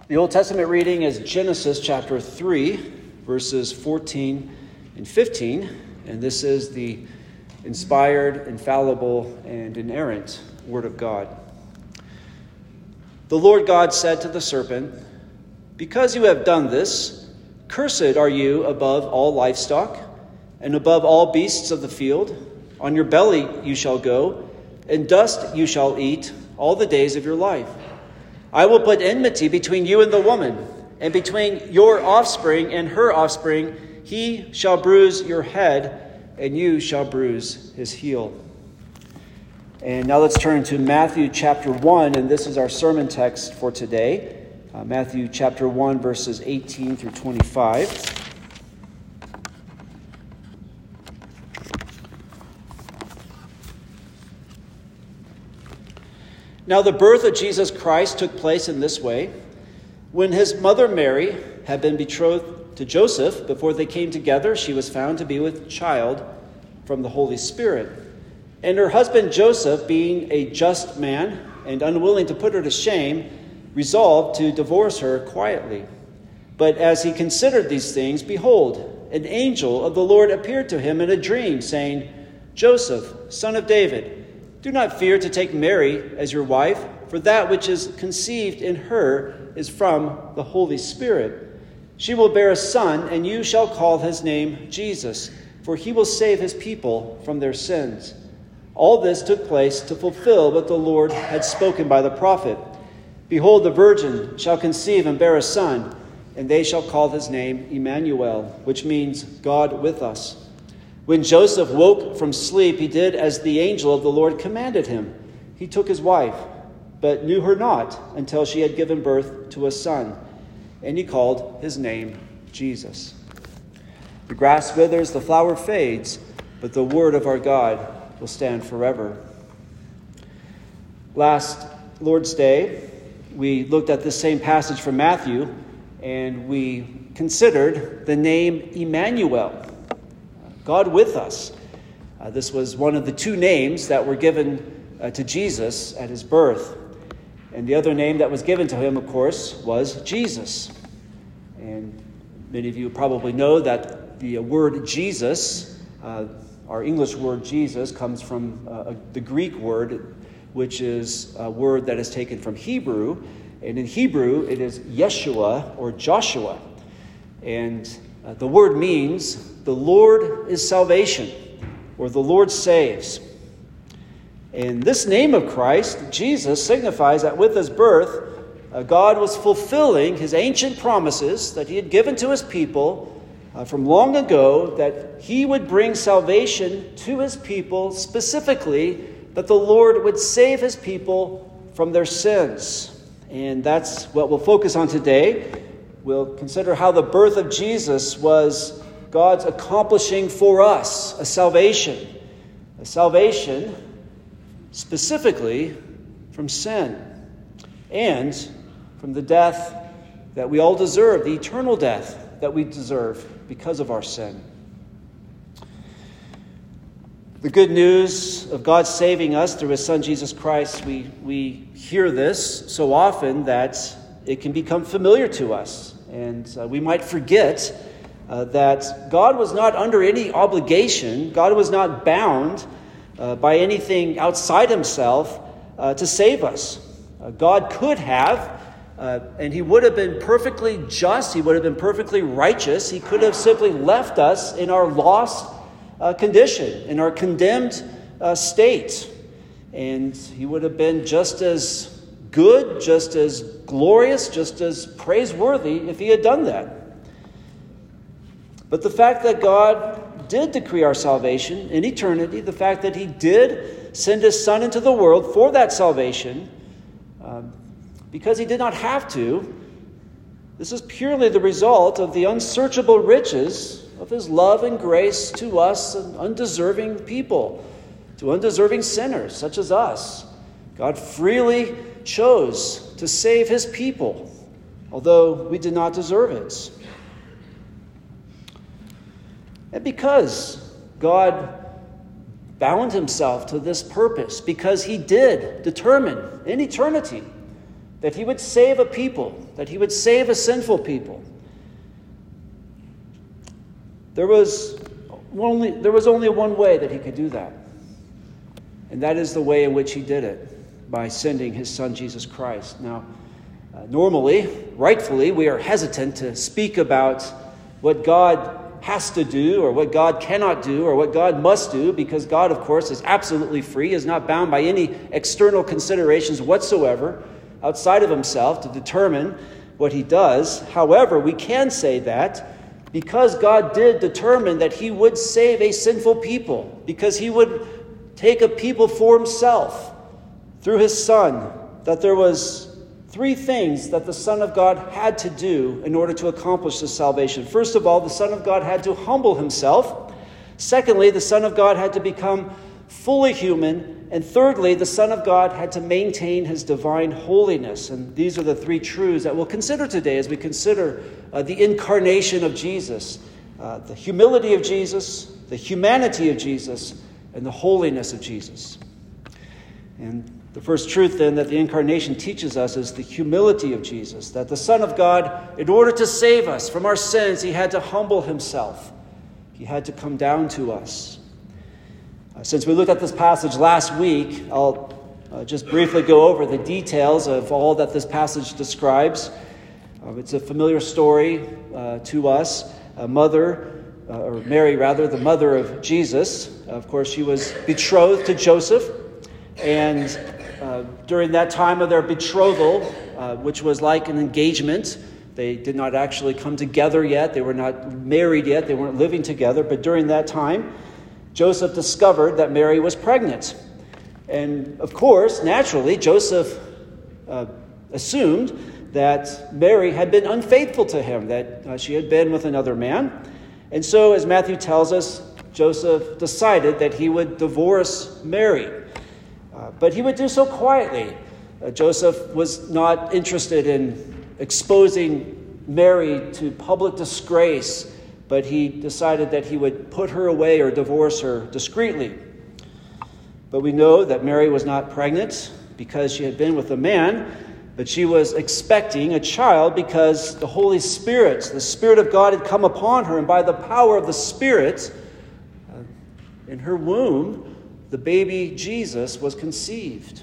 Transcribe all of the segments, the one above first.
The Old Testament reading is Genesis chapter 3, verses 14 and 15, and this is the inspired, infallible, and inerrant Word of God. The Lord God said to the serpent, "Because you have done this, cursed are you above all livestock, and above all beasts of the field. On your belly you shall go, and dust you shall eat all the days of your life. I will put enmity between you and the woman, and between your offspring and her offspring. He shall bruise your head, and you shall bruise his heel." And now let's turn to Matthew chapter 1, and this is our sermon text for today. Matthew chapter 1, verses 18 through 25. Now the birth of Jesus Christ took place in this way. When his mother Mary had been betrothed to Joseph, before they came together, she was found to be with child from the Holy Spirit. And her husband Joseph, being a just man and unwilling to put her to shame, resolved to divorce her quietly. But as he considered these things, behold, an angel of the Lord appeared to him in a dream, saying, "Joseph, son of David, do not fear to take Mary as your wife, for that which is conceived in her is from the Holy Spirit. She will bear a son, and you shall call his name Jesus, for he will save his people from their sins." All this took place to fulfill what the Lord had spoken by the prophet. "Behold, the virgin shall conceive and bear a son, and they shall call his name Emmanuel," which means God with us. When Joseph woke from sleep, he did as the angel of the Lord commanded him. He took his wife, but knew her not until she had given birth to a son, and he called his name Jesus. The grass withers, the flower fades, but the word of our God will stand forever. Last Lord's Day, we looked at this same passage from Matthew, and we considered the name Emmanuel, God with us. This was one of the two names that were given to Jesus at his birth. And the other name that was given to him, of course, was Jesus. And many of you probably know that the word Jesus, our English word Jesus, comes from the Greek word, which is a word that is taken from Hebrew. And in Hebrew, it is Yeshua or Joshua. And the word means the Lord is salvation, or the Lord saves. And this name of Christ, Jesus, signifies that with his birth, God was fulfilling his ancient promises that he had given to his people from long ago, that he would bring salvation to his people, specifically that the Lord would save his people from their sins. And that's what we'll focus on today. We'll consider how the birth of Jesus was God's accomplishing for us a salvation specifically from sin and from the death that we all deserve, the eternal death that we deserve because of our sin. The good news of God saving us through his Son Jesus Christ, we hear this so often that it can become familiar to us, and we might forget that God was not under any obligation. God was not bound by anything outside himself to save us. God could have, and he would have been perfectly just. He would have been perfectly righteous. He could have simply left us in our lost condition, in our condemned state. And he would have been just as good, just as glorious, just as praiseworthy if he had done that. But the fact that God did decree our salvation in eternity, the fact that he did send his Son into the world for that salvation, because he did not have to, this is purely the result of the unsearchable riches of his love and grace to us, an undeserving people, to undeserving sinners such as us. God freely chose to save his people, although we did not deserve it. And because God bound himself to this purpose, because he did determine in eternity that he would save a people, that he would save a sinful people. There was only one way that he could do that. And that is the way in which he did it, by sending his son Jesus Christ. Now, normally, rightfully, we are hesitant to speak about what God has to do or what God cannot do or what God must do, because God, of course, is absolutely free, is not bound by any external considerations whatsoever outside of himself to determine what he does. However, we can say that because God did determine that he would save a sinful people, because he would take a people for himself through his Son, that there was three things that the Son of God had to do in order to accomplish this salvation. First of all, the Son of God had to humble himself. Secondly, the Son of God had to become fully human. And thirdly, the Son of God had to maintain his divine holiness. And these are the three truths that we'll consider today as we consider the incarnation of Jesus, the humility of Jesus, the humanity of Jesus, and the holiness of Jesus. And the first truth then that the incarnation teaches us is the humility of Jesus, that the Son of God, in order to save us from our sins, he had to humble himself. He had to come down to us. Since we looked at this passage last week, I'll just briefly go over the details of all that this passage describes. It's a familiar story to us. Mary, the mother of Jesus. Of course, she was betrothed to Joseph. And during that time of their betrothal, which was like an engagement, they did not actually come together yet. They were not married yet. They weren't living together. But during that time, Joseph discovered that Mary was pregnant. And of course, naturally, Joseph assumed that Mary had been unfaithful to him, that she had been with another man. And so, as Matthew tells us, Joseph decided that he would divorce Mary. But he would do so quietly. Joseph was not interested in exposing Mary to public disgrace, but he decided that he would put her away or divorce her discreetly. But we know that Mary was not pregnant because she had been with a man, but she was expecting a child because the Holy Spirit, the Spirit of God had come upon her, and by the power of the Spirit, in her womb, the baby Jesus was conceived.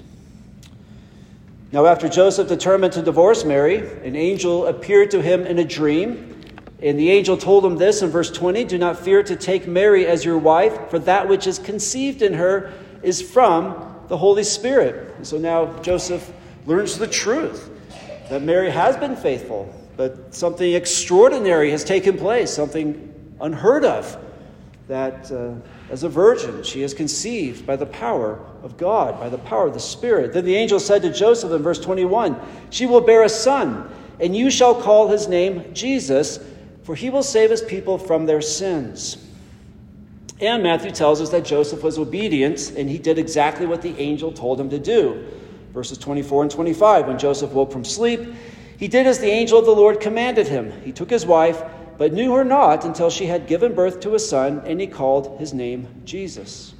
Now, after Joseph determined to divorce Mary, an angel appeared to him in a dream. And the angel told him this in verse 20, "Do not fear to take Mary as your wife, for that which is conceived in her is from the Holy Spirit." And so now Joseph learns the truth, that Mary has been faithful, but something extraordinary has taken place, something unheard of, that as a virgin she is conceived by the power of God, by the power of the Spirit. Then the angel said to Joseph in verse 21, "She will bear a son, and you shall call his name Jesus, for he will save his people from their sins." And Matthew tells us that Joseph was obedient, and he did exactly what the angel told him to do. Verses 24 and 25, when Joseph woke from sleep, he did as the angel of the Lord commanded him. He took his wife, but knew her not until she had given birth to a son, and he called his name Jesus.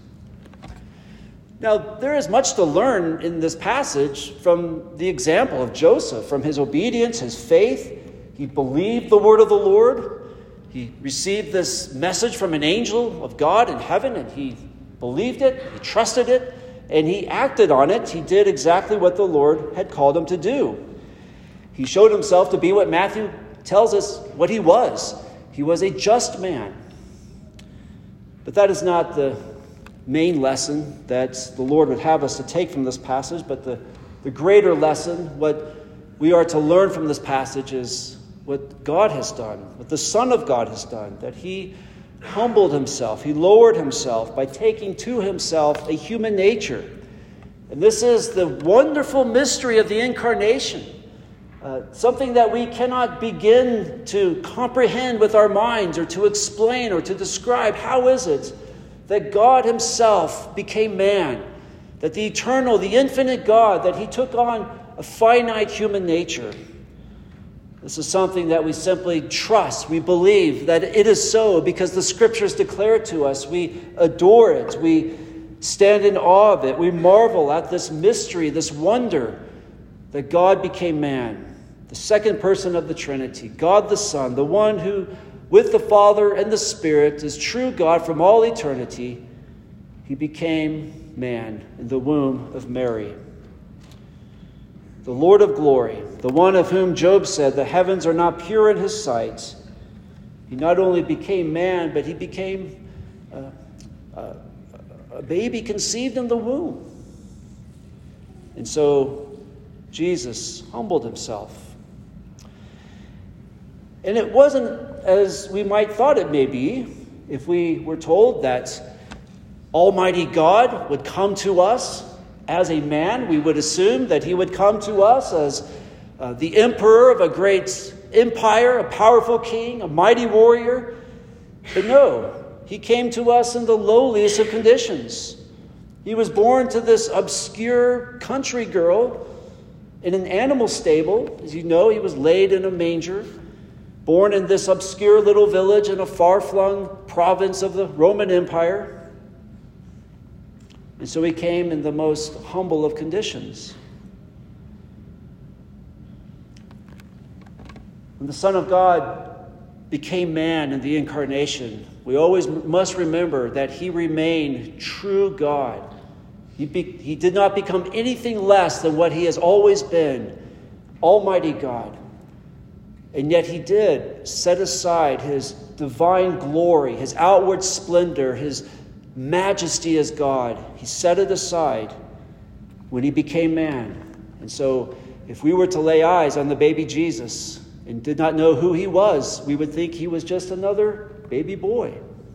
Now, there is much to learn in this passage from the example of Joseph, from his obedience, his faith. He believed the word of the Lord. He received this message from an angel of God in heaven, and he believed it, he trusted it, and he acted on it. He did exactly what the Lord had called him to do. He showed himself to be what Matthew tells us what he was. He was a just man. But that is not the main lesson that the Lord would have us to take from this passage, but the greater lesson, what we are to learn from this passage, is what God has done, what the Son of God has done, that he humbled himself, he lowered himself by taking to himself a human nature. And this is the wonderful mystery of the incarnation, something that we cannot begin to comprehend with our minds or to explain or to describe. How is it that God himself became man, that the eternal, the infinite God, that he took on a finite human nature? This is something that we simply trust. We believe that it is so because the Scriptures declare it to us. We adore it. We stand in awe of it. We marvel at this mystery, this wonder that God became man, the second person of the Trinity, God the Son, the one who, with the Father and the Spirit, is true God from all eternity. He became man in the womb of Mary. The Lord of glory, the one of whom Job said, the heavens are not pure in his sight. He not only became man, but he became a baby conceived in the womb. And so Jesus humbled himself. And it wasn't as we might thought it may be if we were told that Almighty God would come to us as a man. We would assume that he would come to us as the emperor of a great empire, a powerful king, a mighty warrior. But no, he came to us in the lowliest of conditions. He was born to this obscure country girl in an animal stable. As you know, he was laid in a manger, born in this obscure little village in a far-flung province of the Roman Empire. And so he came in the most humble of conditions. When the Son of God became man in the incarnation, we always must remember that he remained true God. He did not become anything less than what he has always been, Almighty God. And yet he did set aside his divine glory, his outward splendor, his majesty as God. He set it aside when he became man. And so if we were to lay eyes on the baby Jesus and did not know who he was, we would think he was just another baby boy.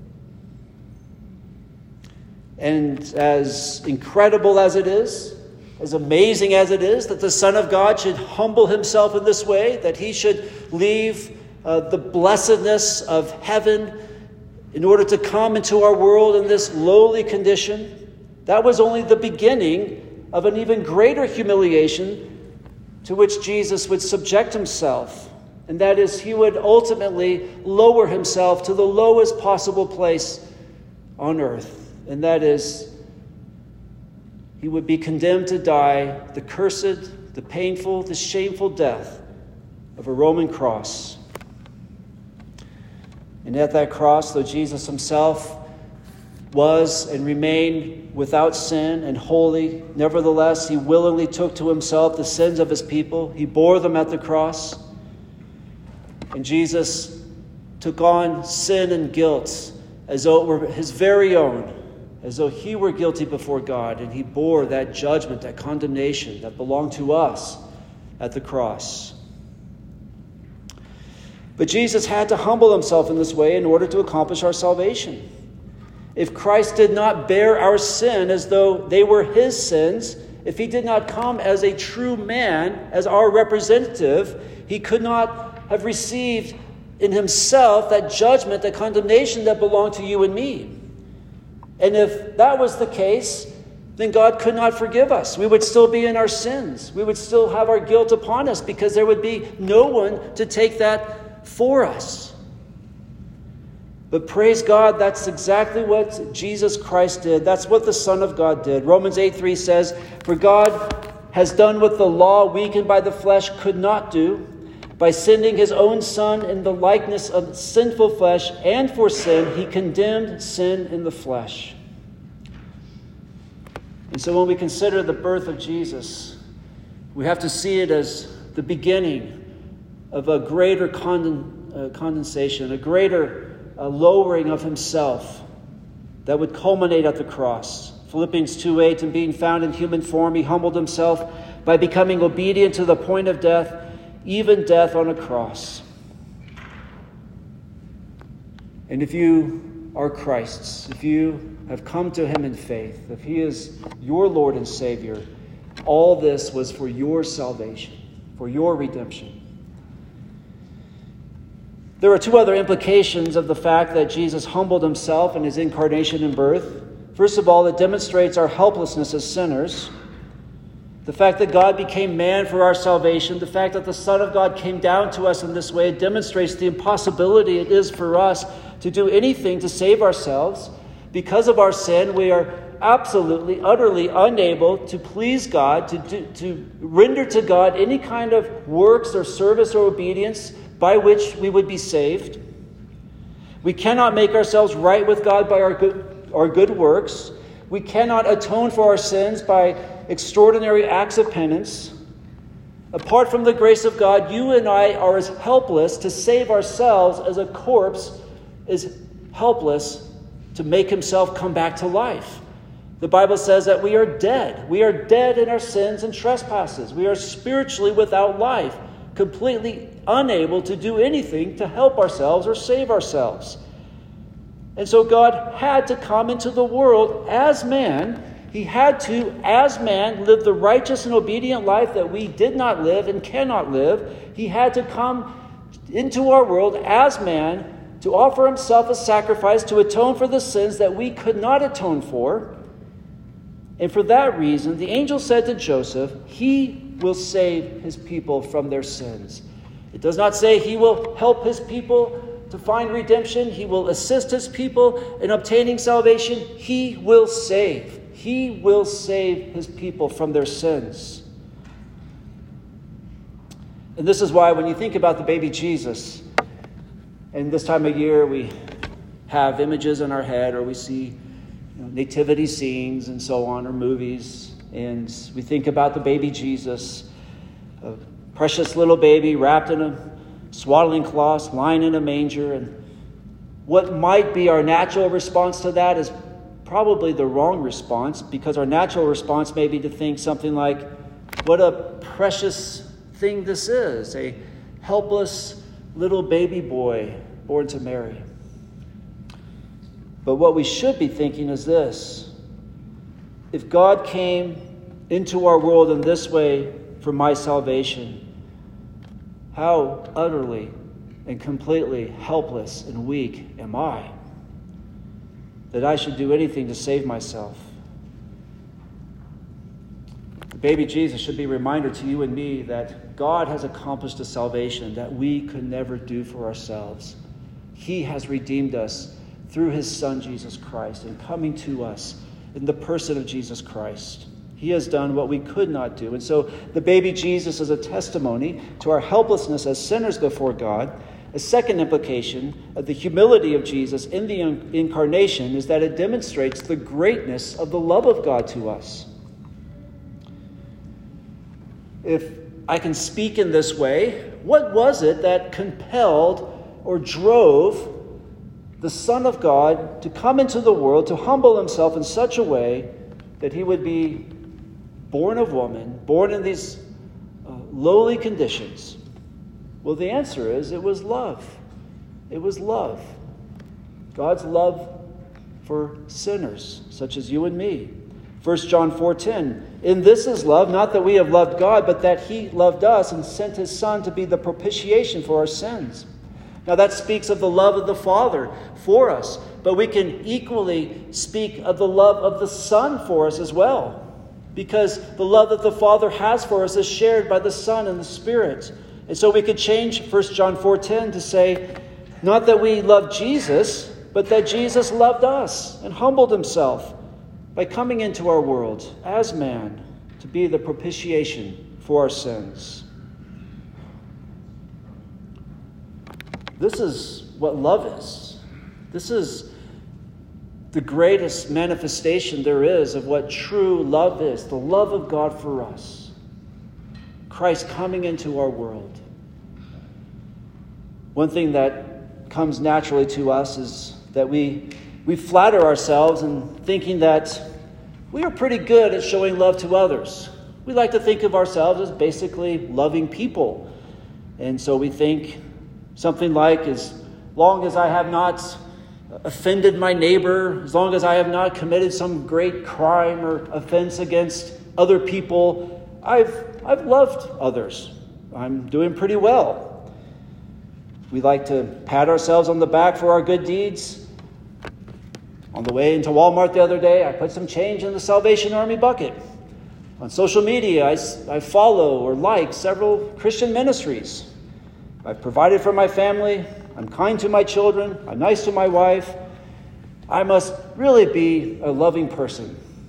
And as incredible as it is, as amazing as it is that the Son of God should humble himself in this way, that he should leave the blessedness of heaven in order to come into our world in this lowly condition, that was only the beginning of an even greater humiliation to which Jesus would subject himself. And that is, he would ultimately lower himself to the lowest possible place on earth. And that is, he would be condemned to die the cursed, the painful, the shameful death of a Roman cross. And at that cross, though Jesus himself was and remained without sin and holy, nevertheless, he willingly took to himself the sins of his people. He bore them at the cross. And Jesus took on sin and guilt as though it were his very own, as though he were guilty before God, and he bore that judgment, that condemnation that belonged to us at the cross. But Jesus had to humble himself in this way in order to accomplish our salvation. If Christ did not bear our sin as though they were his sins, if he did not come as a true man, as our representative, he could not have received in himself that judgment, that condemnation that belonged to you and me. And if that was the case, then God could not forgive us. We would still be in our sins. We would still have our guilt upon us because there would be no one to take that for us. But praise God, that's exactly what Jesus Christ did. That's what the Son of God did. Romans 8:3 says, "For God has done what the law, weakened by the flesh, could not do. By sending his own Son in the likeness of sinful flesh, and for sin, he condemned sin in the flesh." And so when we consider the birth of Jesus, we have to see it as the beginning of a greater condensation, a greater lowering of himself that would culminate at the cross. Philippians 2:8, "And being found in human form, he humbled himself by becoming obedient to the point of death, even death on a cross." And if you are Christ's, if you have come to him in faith, if he is your Lord and Savior, all this was for your salvation, for your redemption. There are two other implications of the fact that Jesus humbled himself in his incarnation and birth. First of all, it demonstrates our helplessness as sinners. The fact that God became man for our salvation, the fact that the Son of God came down to us in this way, it demonstrates the impossibility it is for us to do anything to save ourselves. Because of our sin, we are absolutely, utterly unable to please God, to render to God any kind of works or service or obedience by which we would be saved. We cannot make ourselves right with God by our good works. We cannot atone for our sins by extraordinary acts of penance. Apart from the grace of God, you and I are as helpless to save ourselves as a corpse is helpless to make himself come back to life. The Bible says that we are dead. We are dead in our sins and trespasses. We are spiritually without life, completely unable to do anything to help ourselves or save ourselves. And so God had to come into the world as man. He had to, as man, live the righteous and obedient life that we did not live and cannot live. He had to come into our world as man to offer himself as sacrifice to atone for the sins that we could not atone for. And for that reason, the angel said to Joseph, he will save his people from their sins. It does not say he will help his people to find redemption. He will assist his people in obtaining salvation. He will save. He will save his people from their sins. And this is why when you think about the baby Jesus, and this time of year we have images in our head, or we see nativity scenes and so on, or movies, and we think about the baby Jesus, a precious little baby wrapped in a swaddling cloth, lying in a manger. And what might be our natural response to that is probably the wrong response, because our natural response may be to think something like, what a precious thing this is, a helpless little baby boy born to Mary. But what we should be thinking is this: if God came into our world in this way for my salvation, how utterly and completely helpless and weak am I, that I should do anything to save myself. The baby Jesus should be a reminder to you and me that God has accomplished a salvation that we could never do for ourselves. He has redeemed us through his Son, Jesus Christ, and coming to us in the person of Jesus Christ. He has done what we could not do. And so the baby Jesus is a testimony to our helplessness as sinners before God. A second implication of the humility of Jesus in the incarnation is that it demonstrates the greatness of the love of God to us. If I can speak in this way, what was it that compelled or drove the Son of God to come into the world, to humble himself in such a way that he would be born of woman, born in these lowly conditions? Well, the answer is it was love. It was love. God's love for sinners, such as you and me. 1 John 4:10, in this is love, not that we have loved God, but that he loved us and sent his Son to be the propitiation for our sins. Now that speaks of the love of the Father for us, but we can equally speak of the love of the Son for us as well, because the love that the Father has for us is shared by the Son and the Spirit. And so we could change 1 John 4:10 to say, not that we love Jesus, but that Jesus loved us and humbled himself by coming into our world as man to be the propitiation for our sins. This is what love is. This is the greatest manifestation there is of what true love is, the love of God for us. Christ coming into our world. One thing that comes naturally to us is that we flatter ourselves in thinking that we are pretty good at showing love to others. We like to think of ourselves as basically loving people. And so we think something like, as long as I have not offended my neighbor, as long as I have not committed some great crime or offense against other people, I've loved others. I'm doing pretty well. We like to pat ourselves on the back for our good deeds. On the way into Walmart the other day, I put some change in the Salvation Army bucket. On social media, I follow or like several Christian ministries. I've provided for my family. I'm kind to my children. I'm nice to my wife. I must really be a loving person.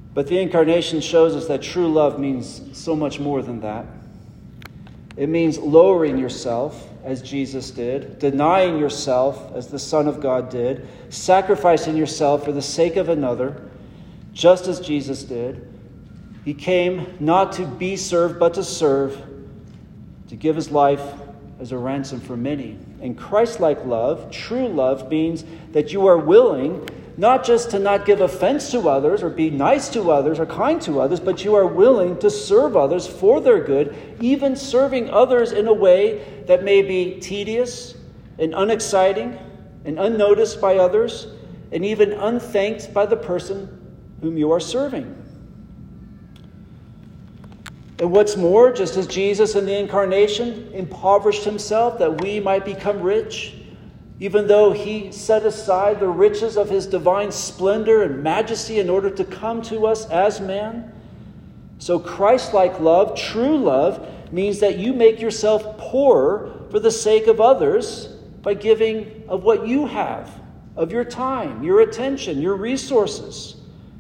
But the incarnation shows us that true love means so much more than that. It means lowering yourself, as Jesus did, denying yourself, as the Son of God did, sacrificing yourself for the sake of another, just as Jesus did. He came not to be served, but to serve, to give his life as a ransom for many. And Christ-like love, true love, means that you are willing not just to not give offense to others or be nice to others or kind to others, but you are willing to serve others for their good, even serving others in a way that may be tedious and unexciting and unnoticed by others and even unthanked by the person whom you are serving. And what's more, just as Jesus in the incarnation impoverished himself that we might become rich, even though he set aside the riches of his divine splendor and majesty in order to come to us as man, so Christ-like love, true love, means that you make yourself poorer for the sake of others by giving of what you have, of your time, your attention, your resources.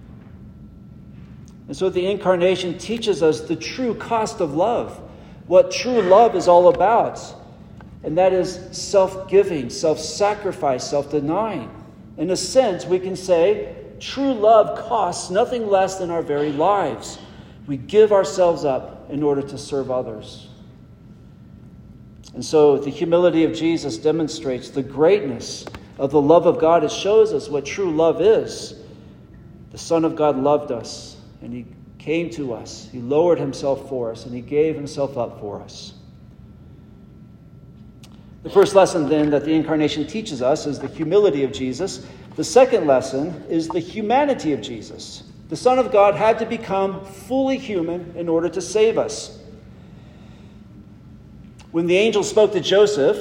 And so the incarnation teaches us the true cost of love, what true love is all about. And that is self-giving, self-sacrifice, self-denying. In a sense, we can say true love costs nothing less than our very lives. We give ourselves up in order to serve others. And so the humility of Jesus demonstrates the greatness of the love of God. It shows us what true love is. The Son of God loved us, and he came to us. He lowered himself for us, and he gave himself up for us. The first lesson, then, that the incarnation teaches us is the humility of Jesus. The second lesson is the humanity of Jesus. The Son of God had to become fully human in order to save us. When the angel spoke to Joseph,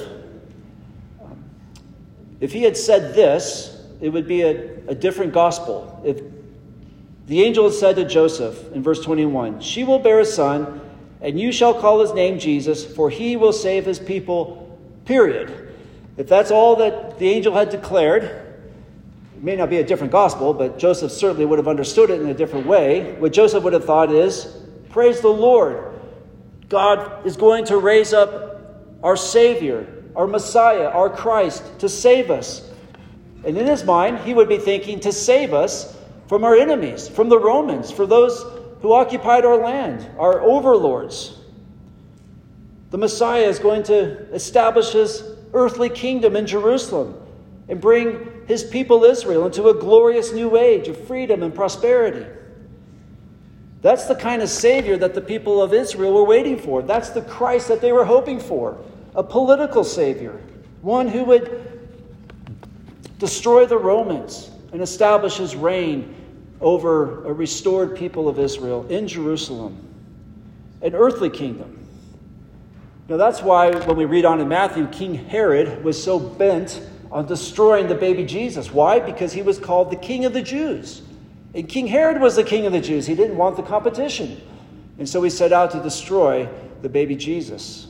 if he had said this, it would be a different gospel. If the angel had said to Joseph in verse 21, "She will bear a son, and you shall call his name Jesus, for he will save his people," period. If that's all that the angel had declared, it may not be a different gospel, but Joseph certainly would have understood it in a different way. What Joseph would have thought is, praise the Lord. God is going to raise up our Savior, our Messiah, our Christ, to save us. And in his mind, he would be thinking to save us from our enemies, from the Romans, for those who occupied our land, our overlords. The Messiah is going to establish his earthly kingdom in Jerusalem and bring his people Israel into a glorious new age of freedom and prosperity. That's the kind of Savior that the people of Israel were waiting for. That's the Christ that they were hoping for. A political Savior. One who would destroy the Romans and establish his reign over a restored people of Israel in Jerusalem. An earthly kingdom. Now that's why when we read on in Matthew, King Herod was so bent on destroying the baby Jesus. Why? Because he was called the King of the Jews. And King Herod was the King of the Jews. He didn't want the competition. And so he set out to destroy the baby Jesus.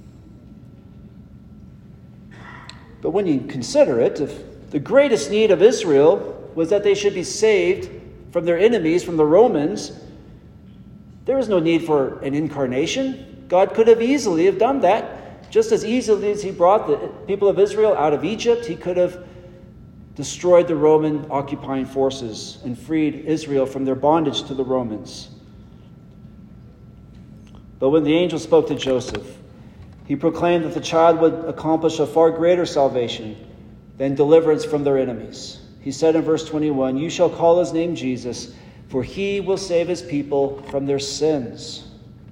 But when you consider it, if the greatest need of Israel was that they should be saved from their enemies, from the Romans, there is no need for an incarnation. God could have easily have done that. Just as easily as he brought the people of Israel out of Egypt, he could have destroyed the Roman occupying forces and freed Israel from their bondage to the Romans. But when the angel spoke to Joseph, he proclaimed that the child would accomplish a far greater salvation than deliverance from their enemies. He said in verse 21, "You shall call his name Jesus, for he will save his people from their sins."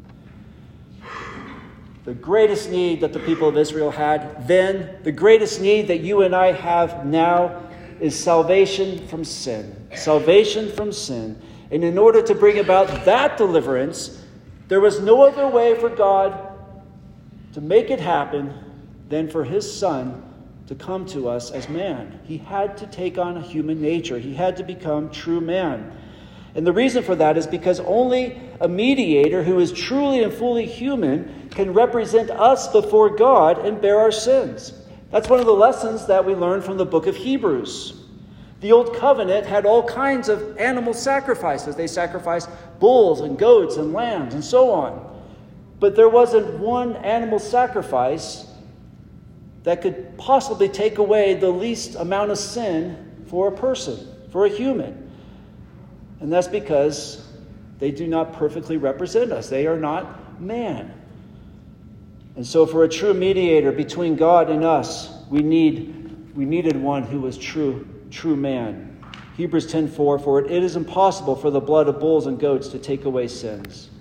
The greatest need that the people of Israel had then, the greatest need that you and I have now, is salvation from sin. Salvation from sin. And in order to bring about that deliverance, there was no other way for God to make it happen than for his Son to come to us as man. He had to take on a human nature. He had to become true man. And the reason for that is because only a mediator who is truly and fully human can represent us before God and bear our sins. That's one of the lessons that we learn from the book of Hebrews. The Old Covenant had all kinds of animal sacrifices. They sacrificed bulls and goats and lambs and so on. But there wasn't one animal sacrifice that could possibly take away the least amount of sin for a person, for a human. And that's because they do not perfectly represent us. They are not man. And so for a true mediator between God and us, we needed one who was true man. Hebrews 10:4, for it is impossible for the blood of bulls and goats to take away sins.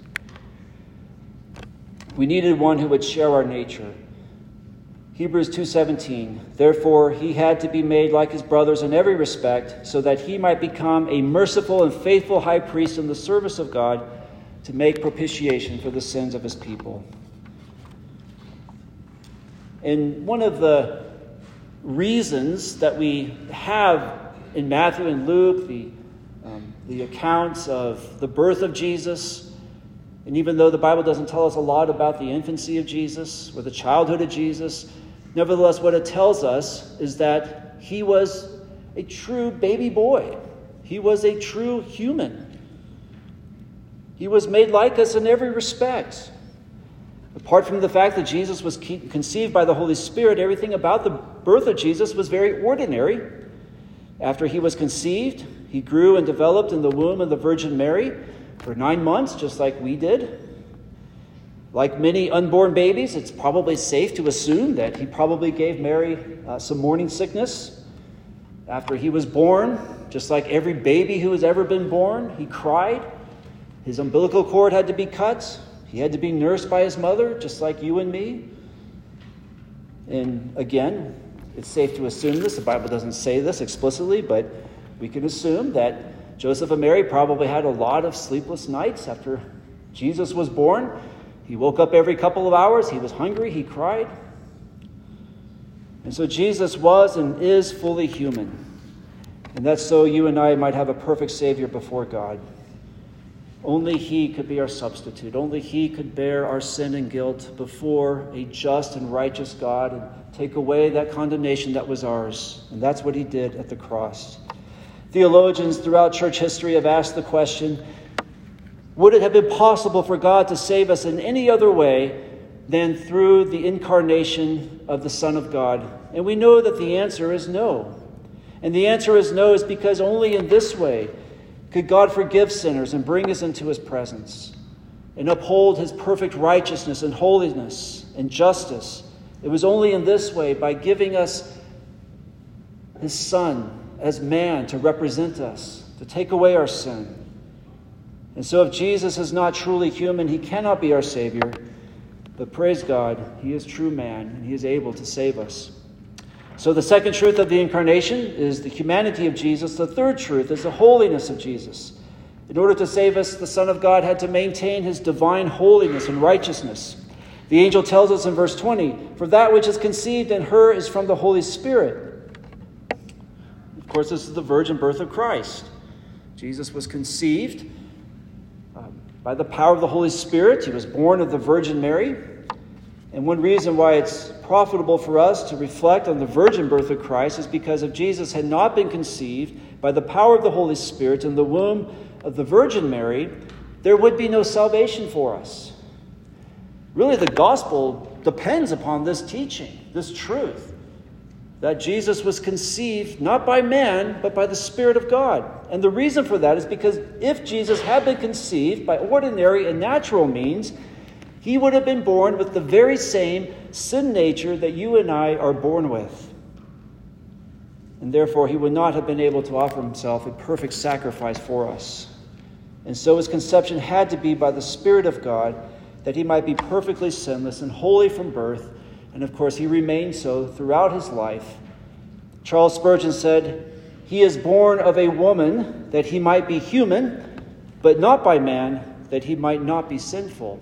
We needed one who would share our nature. Hebrews 2:17, therefore he had to be made like his brothers in every respect, so that he might become a merciful and faithful high priest in the service of God to make propitiation for the sins of his people. And one of the reasons that we have in Matthew and Luke the accounts of the birth of Jesus, and even though the Bible doesn't tell us a lot about the infancy of Jesus or the childhood of Jesus, nevertheless what it tells us is that he was a true baby boy. He was a true human. He was made like us in every respect. Apart from the fact that Jesus was conceived by the Holy Spirit, everything about the birth of Jesus was very ordinary. After he was conceived, he grew and developed in the womb of the Virgin Mary for 9 months, just like we did. Like many unborn babies, it's probably safe to assume that he probably gave Mary some morning sickness. After he was born, just like every baby who has ever been born, he cried. His umbilical cord had to be cut. He had to be nursed by his mother, just like you and me. And again, it's safe to assume this. The Bible doesn't say this explicitly, but we can assume that Joseph and Mary probably had a lot of sleepless nights after Jesus was born. He woke up every couple of hours. He was hungry. He cried. And so Jesus was and is fully human. And that's so you and I might have a perfect Savior before God. Only he could be our substitute. Only he could bear our sin and guilt before a just and righteous God and take away that condemnation that was ours. And that's what he did at the cross. Theologians throughout church history have asked the question, would it have been possible for God to save us in any other way than through the incarnation of the Son of God? And we know that the answer is no. And the answer is no is because only in this way could God forgive sinners and bring us into his presence and uphold his perfect righteousness and holiness and justice. It was only in this way, by giving us his Son as man to represent us, to take away our sin. And so if Jesus is not truly human, he cannot be our Savior. But praise God, he is true man and he is able to save us. So the second truth of the incarnation is the humanity of Jesus. The third truth is the holiness of Jesus. In order to save us, the Son of God had to maintain his divine holiness and righteousness. The angel tells us in verse 20, for that which is conceived in her is from the Holy Spirit. Of course, this is the virgin birth of Christ. Jesus was conceived by the power of the Holy Spirit. He was born of the Virgin Mary. And one reason why it's profitable for us to reflect on the virgin birth of Christ is because if Jesus had not been conceived by the power of the Holy Spirit in the womb of the Virgin Mary, there would be no salvation for us. Really, the gospel depends upon this teaching, this truth, that Jesus was conceived not by man, but by the Spirit of God. And the reason for that is because if Jesus had been conceived by ordinary and natural means, he would have been born with the very same sin nature that you and I are born with. And therefore, he would not have been able to offer himself a perfect sacrifice for us. And so his conception had to be by the Spirit of God, that he might be perfectly sinless and holy from birth. And of course, he remained so throughout his life. Charles Spurgeon said, he is born of a woman that he might be human, but not by man, that he might not be sinful.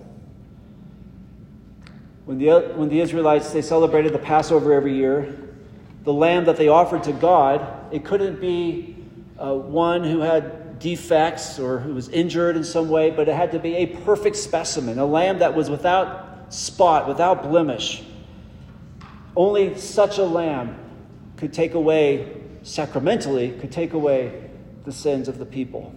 When the Israelites, they celebrated the Passover every year, the lamb that they offered to God, it couldn't be one who had defects or who was injured in some way, but it had to be a perfect specimen, a lamb that was without spot, without blemish. Only such a lamb could take away sacramentally could take away the sins of the people.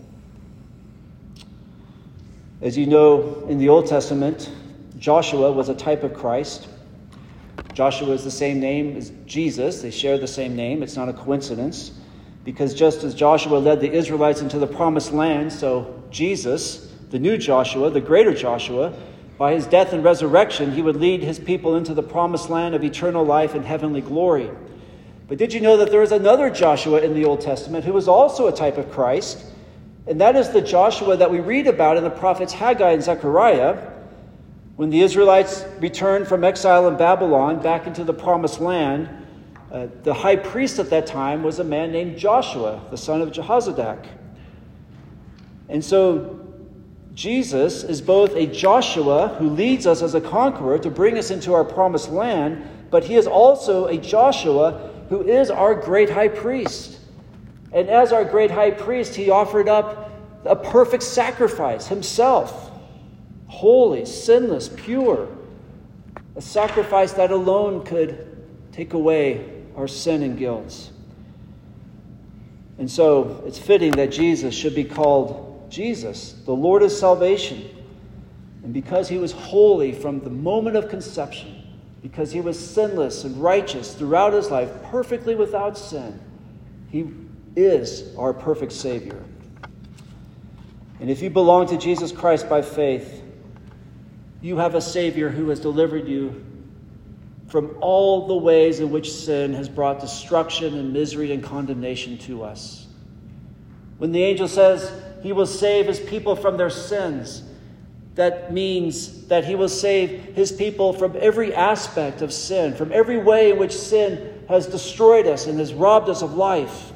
As you know, in the Old Testament, Joshua was a type of Christ. Joshua is the same name as Jesus. They share the same name. It's not a coincidence. Because just as Joshua led the Israelites into the promised land, so Jesus, the new Joshua, the greater Joshua, by his death and resurrection, he would lead his people into the promised land of eternal life and heavenly glory. But did you know that there is another Joshua in the Old Testament who was also a type of Christ? And that is the Joshua that we read about in the prophets Haggai and Zechariah, when the Israelites returned from exile in Babylon back into the promised land. The high priest at that time was a man named Joshua, the son of Jehozadak. And so Jesus is both a Joshua who leads us as a conqueror to bring us into our promised land, but he is also a Joshua who is our great high priest. And as our great high priest, he offered up a perfect sacrifice himself, holy, sinless, pure, a sacrifice that alone could take away our sin and guilt. And so it's fitting that Jesus should be called Jesus, the Lord of salvation. And because he was holy from the moment of conception, because he was sinless and righteous throughout his life, perfectly without sin, he is our perfect Savior. And if you belong to Jesus Christ by faith, you have a Savior who has delivered you from all the ways in which sin has brought destruction and misery and condemnation to us. When the angel says he will save his people from their sins, that means that he will save his people from every aspect of sin, from every way in which sin has destroyed us and has robbed us of life.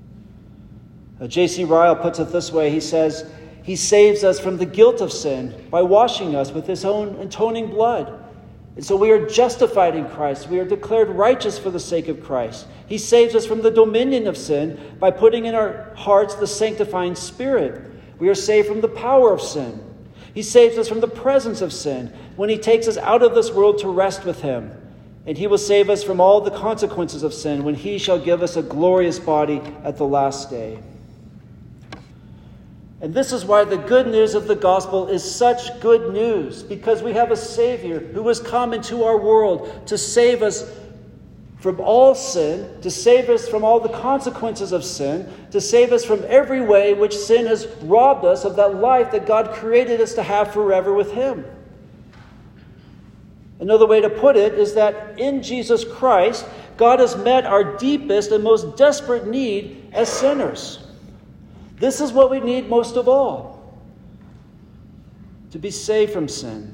J.C. Ryle puts it this way. He says, he saves us from the guilt of sin by washing us with his own atoning blood. And so we are justified in Christ. We are declared righteous for the sake of Christ. He saves us from the dominion of sin by putting in our hearts the sanctifying Spirit. We are saved from the power of sin. He saves us from the presence of sin when he takes us out of this world to rest with him. And he will save us from all the consequences of sin when he shall give us a glorious body at the last day. And this is why the good news of the gospel is such good news, because we have a Savior who has come into our world to save us from all sin, to save us from all the consequences of sin, to save us from every way which sin has robbed us of that life that God created us to have forever with him. Another way to put it is that in Jesus Christ, God has met our deepest and most desperate need as sinners. This is what we need most of all, to be saved from sin.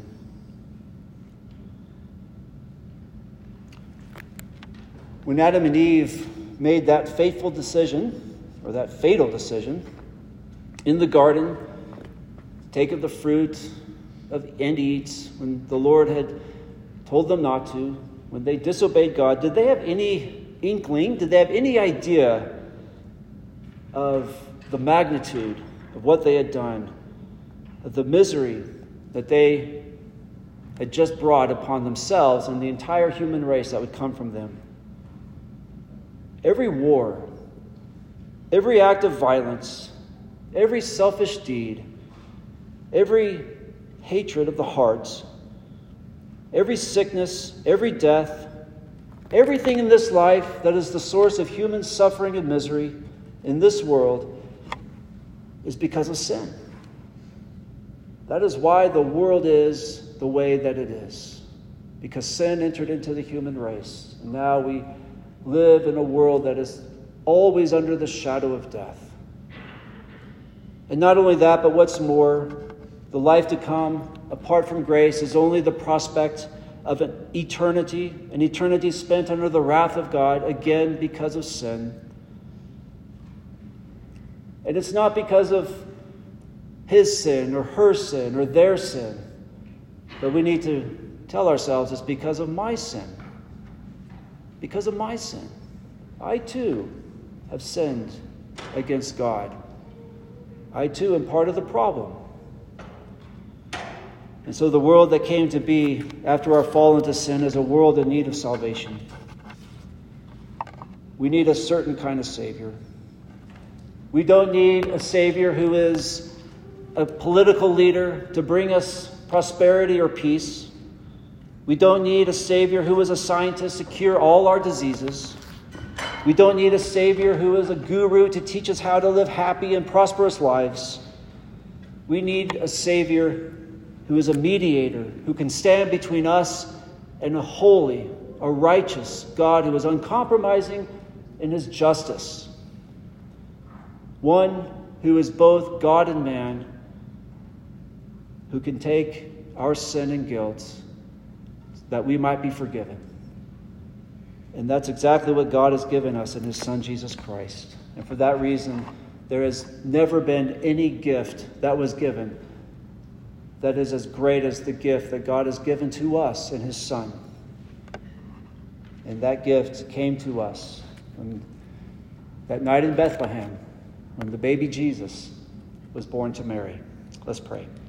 When Adam and Eve made that fateful decision, or that fatal decision, in the garden, to take of the fruit and eat, when the Lord had told them not to, when they disobeyed God, did they have any inkling, did they have any idea of the magnitude of what they had done, of the misery that they had just brought upon themselves and the entire human race that would come from them? Every war, every act of violence, every selfish deed, every hatred of the heart, every sickness, every death, everything in this life that is the source of human suffering and misery in this world is because of sin. That is why the world is the way that it is, because sin entered into the human race. And now we live in a world that is always under the shadow of death. And not only that, but what's more, the life to come apart from grace is only the prospect of an eternity spent under the wrath of God, again because of sin. And it's not because of his sin or her sin or their sin, but we need to tell ourselves it's because of my sin. Because of my sin. I too have sinned against God. I too am part of the problem. And so the world that came to be after our fall into sin is a world in need of salvation. We need a certain kind of Savior. We don't need a Savior who is a political leader to bring us prosperity or peace. We don't need a Savior who is a scientist to cure all our diseases. We don't need a Savior who is a guru to teach us how to live happy and prosperous lives. We need a Savior who is a mediator, who can stand between us and a holy, a righteous God who is uncompromising in his justice. One who is both God and man, who can take our sin and guilt that we might be forgiven. And that's exactly what God has given us in his Son, Jesus Christ. And for that reason, there has never been any gift that was given that is as great as the gift that God has given to us in his Son. And that gift came to us on that night in Bethlehem when the baby Jesus was born to Mary. Let's pray.